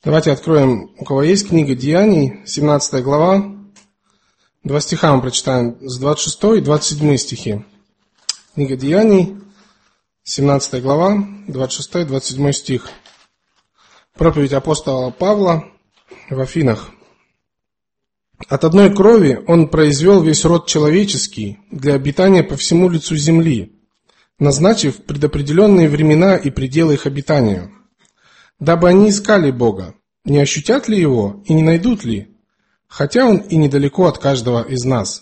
Давайте откроем, у кого есть книга Деяний, 17 глава, 2 стиха мы прочитаем, с 26 и 27 стихи. Книга Деяний, 17 глава, 26 и 27 стих. Проповедь апостола Павла в Афинах. «От одной крови он произвел весь род человеческий для обитания по всему лицу земли, назначив предопределенные времена и пределы их обитанию, дабы они искали Бога, не ощутят ли Его и не найдут ли, хотя Он и недалеко от каждого из нас».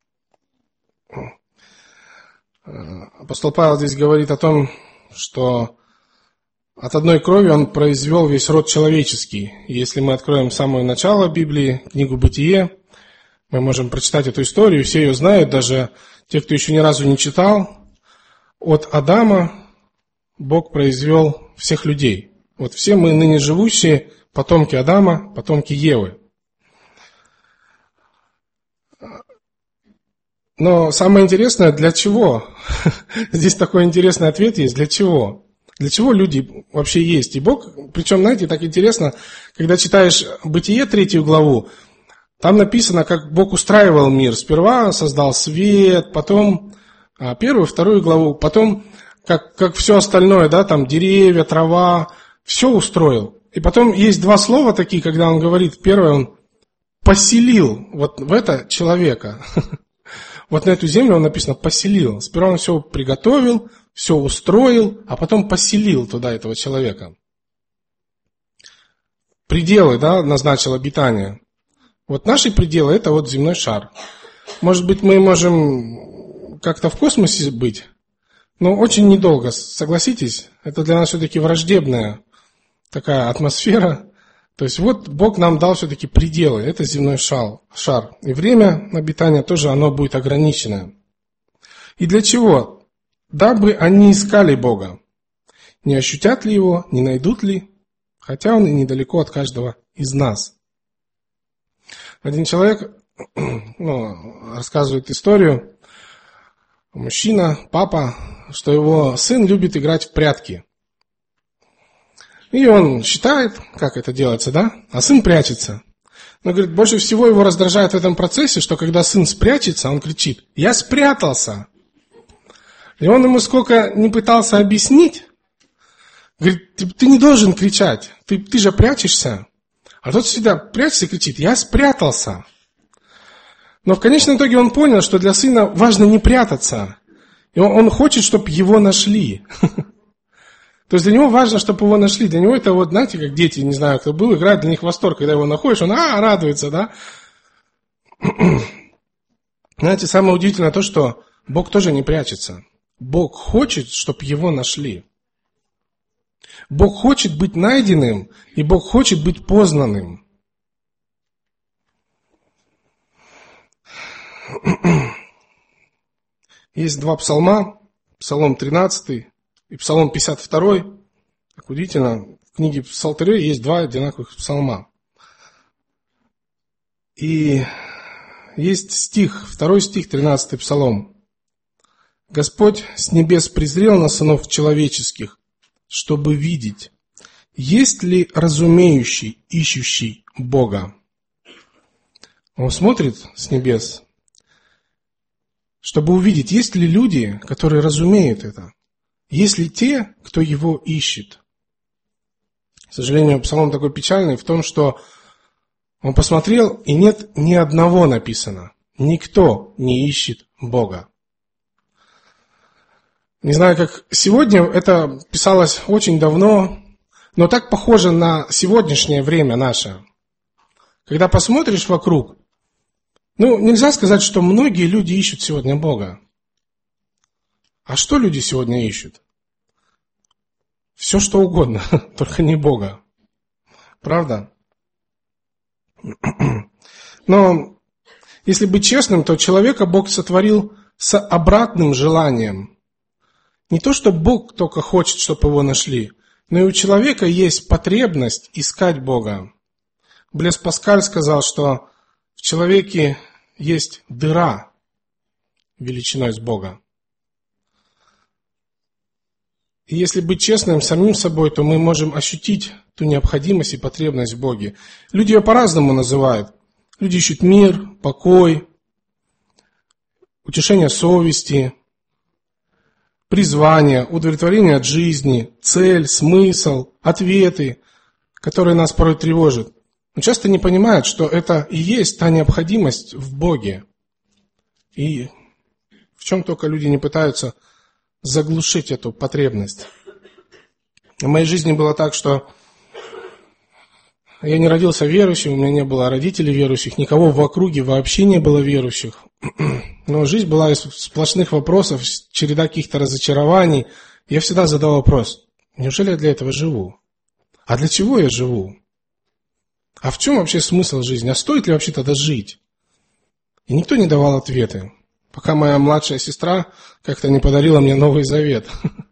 Апостол Павел здесь говорит о том, что от одной крови он произвел весь род человеческий. Если мы откроем самое начало Библии, книгу «Бытие», мы можем прочитать эту историю, все ее знают, даже те, кто еще ни разу не читал. От Адама Бог произвел всех людей. Вот все мы ныне живущие, потомки Адама, потомки Евы. Но самое интересное, для чего? Здесь такой интересный ответ есть, для чего? Для чего люди вообще есть? И Бог, причем, знаете, так интересно, когда читаешь Бытие 3 главу, там написано, как Бог устраивал мир. Сперва создал свет, потом 1, 2 главу, потом как все остальное, да, там деревья, трава, все устроил. И потом есть два слова такие, когда он говорит, первое, он поселил вот в это человека. Вот на эту землю он написано поселил. Сперва он все приготовил, все устроил, а потом поселил туда этого человека. Пределы, да, назначил обитание. Вот наши пределы – это вот земной шар. Может быть, мы можем как-то в космосе быть, но очень недолго, согласитесь? Это для нас все-таки враждебная такая атмосфера. То есть вот Бог нам дал все-таки пределы, это земной шар. И время обитания тоже оно будет ограниченное. И для чего? Дабы они искали Бога. Не ощутят ли Его, не найдут ли, хотя Он и недалеко от каждого из нас. Один человек рассказывает историю, мужчина, папа, что его сын любит играть в прятки. И он считает, как это делается, да? А сын прячется. Но, говорит, больше всего его раздражает в этом процессе, что когда сын спрячется, он кричит: «Я спрятался!» И он ему сколько не пытался объяснить, говорит, ты не должен кричать, ты же прячешься. А тот всегда прячется и кричит: «Я спрятался!» Но в конечном итоге он понял, что для сына важно не прятаться. И он хочет, чтобы его нашли. То есть для него важно, чтобы его нашли. Для него это вот, знаете, как дети, не знаю, кто был, играет, для них восторг. Когда его находишь, он радуется, да? Знаете, самое удивительное то, что Бог тоже не прячется. Бог хочет, чтобы его нашли. Бог хочет быть найденным, и Бог хочет быть познанным. Есть два псалма, Псалом 13 и Псалом 52. Так удивительно, в книге Псалтыря есть два одинаковых псалма. И есть стих, 2 стих, 13 Псалом. «Господь с небес презрел на сынов человеческих, чтобы видеть, есть ли разумеющий, ищущий Бога». Он смотрит с небес, чтобы увидеть, есть ли люди, которые разумеют это. Есть ли те, кто его ищет? К сожалению, псалом такой печальный в том, что он посмотрел, и нет ни одного написано. Никто не ищет Бога. Не знаю, как сегодня, это писалось очень давно, но так похоже на сегодняшнее время наше. Когда посмотришь вокруг, нельзя сказать, что многие люди ищут сегодня Бога. А что люди сегодня ищут? Все, что угодно, только не Бога. Правда? Но если быть честным, то человека Бог сотворил с обратным желанием. Не то, что Бог только хочет, чтобы его нашли, но и у человека есть потребность искать Бога. Блес Паскаль сказал, что в человеке есть дыра величиной с Бога. И если быть честным самим собой, то мы можем ощутить ту необходимость и потребность в Боге. Люди ее по-разному называют. Люди ищут мир, покой, утешение совести, призвание, удовлетворение от жизни, цель, смысл, ответы, которые нас порой тревожат. Но часто не понимают, что это и есть та необходимость в Боге. И в чем только люди не пытаются заглушить эту потребность. В моей жизни было так, что я не родился верующим, у меня не было родителей верующих, никого в округе вообще не было верующих. Но жизнь была из сплошных вопросов, череда каких-то разочарований. Я всегда задал вопрос: неужели я для этого живу? А для чего я живу? А в чем вообще смысл жизни? А стоит ли вообще тогда жить? И никто не давал ответы, пока моя младшая сестра как-то не подарила мне Новый Завет.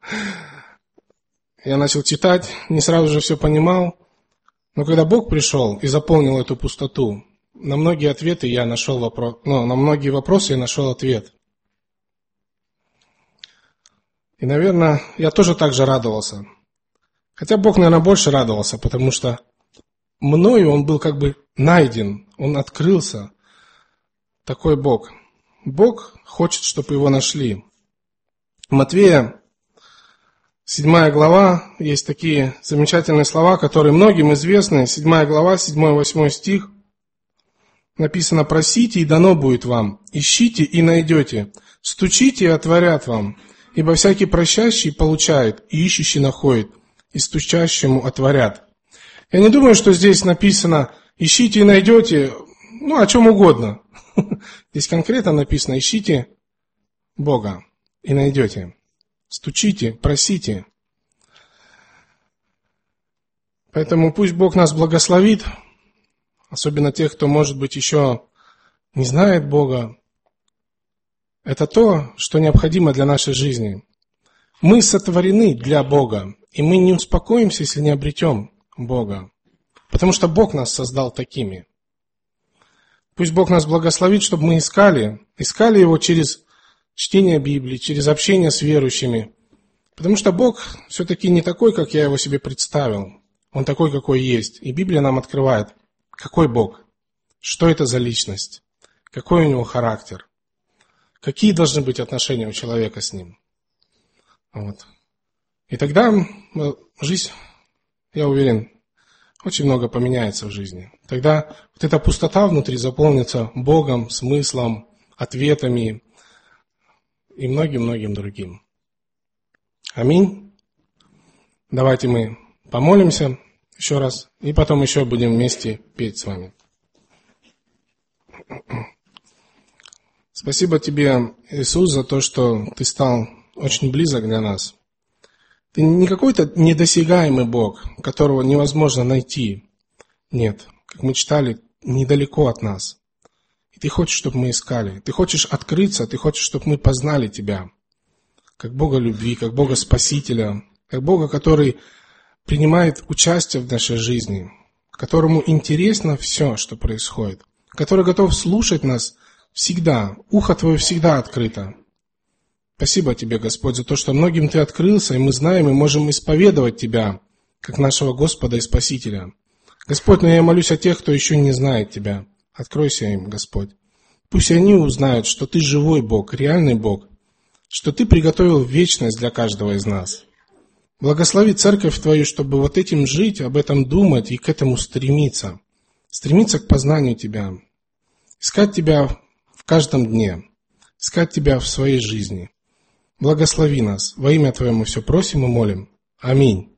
Я начал читать, не сразу же все понимал, но когда Бог пришел и заполнил эту пустоту, на многие ответы я нашел на многие вопросы я нашел ответ. И, наверное, я тоже так же радовался. Хотя Бог, наверное, больше радовался, потому что мною Он был как бы найден, Он открылся. Такой Бог. Бог хочет, чтобы Его нашли. В Матвея, 7 глава, есть такие замечательные слова, которые многим известны. 7 глава, 7-8 стих. Написано: «Просите, и дано будет вам, ищите, и найдете, стучите, и отворят вам, ибо всякий просящий получает, и ищущий находит, и стучащему отворят». Я не думаю, что здесь написано «ищите и найдете», о чем угодно. Здесь конкретно написано «ищите Бога и найдете». Стучите, просите. Поэтому пусть Бог нас благословит, особенно тех, кто, может быть, еще не знает Бога. Это то, что необходимо для нашей жизни. Мы сотворены для Бога, и мы не успокоимся, если не обретем Бога, потому что Бог нас создал такими. Пусть Бог нас благословит, чтобы мы искали Его через чтение Библии, через общение с верующими. Потому что Бог все-таки не такой, как я Его себе представил. Он такой, какой есть. И Библия нам открывает, какой Бог, что это за личность, какой у Него характер, какие должны быть отношения у человека с Ним. Вот. И тогда жизнь, я уверен, очень много поменяется в жизни. Тогда вот эта пустота внутри заполнится Богом, смыслом, ответами и многим-многим другим. Аминь. Давайте мы помолимся еще раз, и потом еще будем вместе петь с вами. Спасибо Тебе, Иисус, за то, что Ты стал очень близок для нас. Ты не какой-то недосягаемый Бог, которого невозможно найти. Нет, как мы читали, недалеко от нас. И Ты хочешь, чтобы мы искали. Ты хочешь открыться, Ты хочешь, чтобы мы познали Тебя. Как Бога любви, как Бога Спасителя, как Бога, который принимает участие в нашей жизни, которому интересно все, что происходит, который готов слушать нас всегда, ухо Твое всегда открыто. Спасибо Тебе, Господь, за то, что многим Ты открылся, и мы знаем и можем исповедовать Тебя, как нашего Господа и Спасителя. Господь, но я молюсь о тех, кто еще не знает Тебя. Откройся им, Господь. Пусть они узнают, что Ты живой Бог, реальный Бог, что Ты приготовил вечность для каждого из нас. Благослови церковь Твою, чтобы вот этим жить, об этом думать и к этому стремиться. Стремиться к познанию Тебя. Искать Тебя в каждом дне. Искать Тебя в своей жизни. Благослови нас. Во имя Твое мы все просим и молим. Аминь.